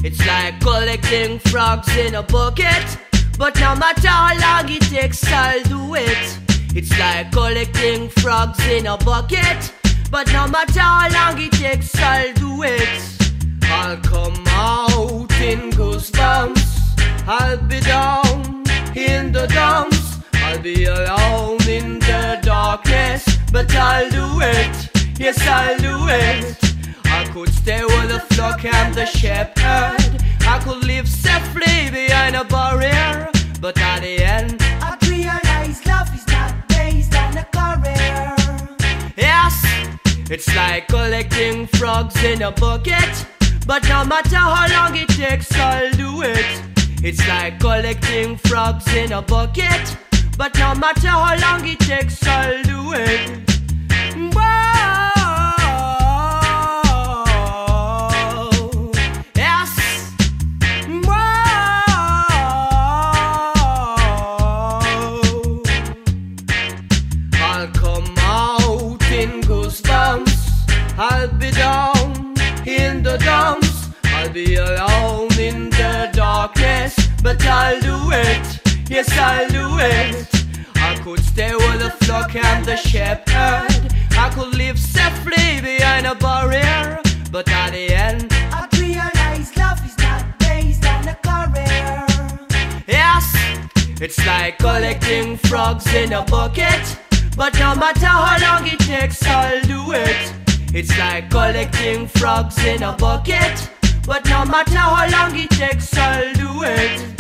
It's like collecting frogs in a bucket, but no matter how long it takes, I'll do it. It's like collecting frogs in a bucket, but no matter how long it takes, I'll do it. I'll come out in goosebumps, I'll be down in the dumps, I'll be alone in the darkness, but I'll do it, yes I'll do it. I could stay with the flock and the shepherd, I could live safely behind a barrier, but at the end I realize love is not based on a career. Yes, it's like collecting frogs in a bucket, but no matter how long it takes, I'll do it. It's like collecting frogs in a bucket, but no matter how long it takes, I'll do it. Whoa, yes, whoa. I'll come out in goosebumps, I'll be down in the dumps, I'll be alone in the darkness, but I'll do it, yes I'll do it. I could stay with the flock and the shepherd, I could live safely behind a barrier, but at the end I realize love is not based on a career. yes, it's like collecting frogs in a bucket, but no matter how long it takes, I'll do it. It's like collecting frogs in a bucket, but no matter how long it takes, I'll do it.